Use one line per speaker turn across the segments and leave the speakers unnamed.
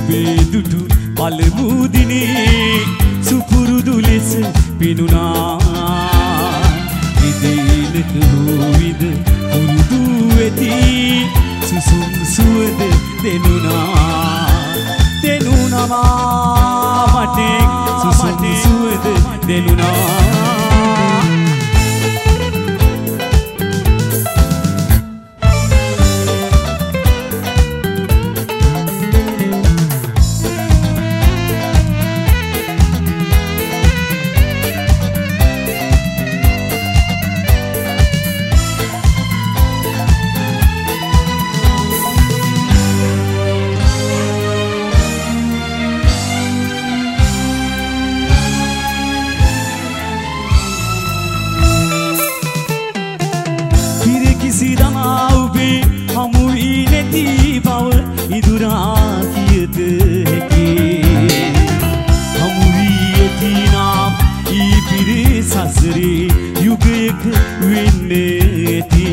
දුබේ දුටු පළමු දිනේ සුපුරුදු ලෙස පිනුණා විදිනක විද පුරුදු වෙති සුසුම් සුවඳ දෙනුණා මට සුසුම් සුවඳ දෙනුණා සිදා ඔබේ හමු වී නැති බව ඉදුරා කියද හැකි හමු වී ඇති නම් ඊ පිරේ සසරේ යුගයක වෙන්න ඇති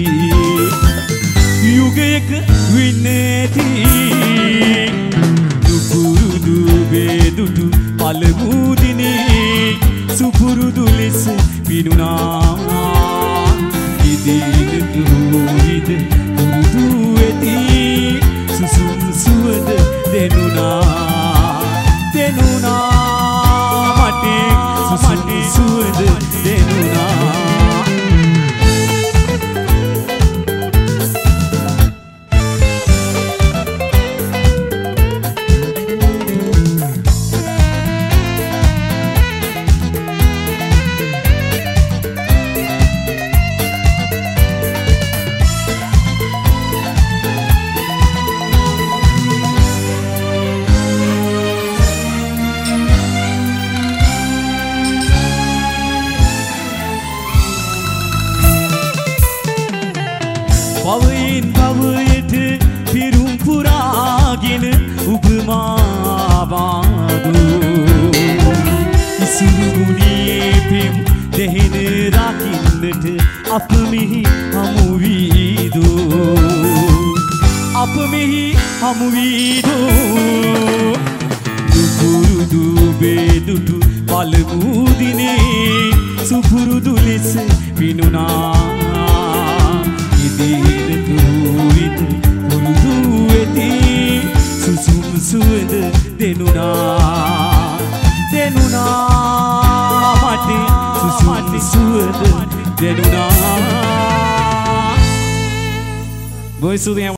යුගයක වෙන්න ඇති දුපුරුදු බෙදුටු පළමු දිනේ සුපුරුදු ලෙස පිනුණා දිනක විද පුරුදු වෙති සුසුම් සුවඳ දෙනුණා මට සුසුම් සුවඳ දෙනුණා පවයෙන් පවයට පිරුම් පුරාගෙන උපමාවාදු ඉසුරුමුණියේ පෙම් දෙහෙන රකින්නට අප මෙහි හමු වීදෝ දුපුරුදු බෙදුටු පළමු දිනේ සුපුරුදු ලෙස පිනුණා දිනක විද පුරුදු වෙති සුසුම් සුවඳ දෙනුණා මට සුසුම් සුවඳ දෙනුණා. Voice of the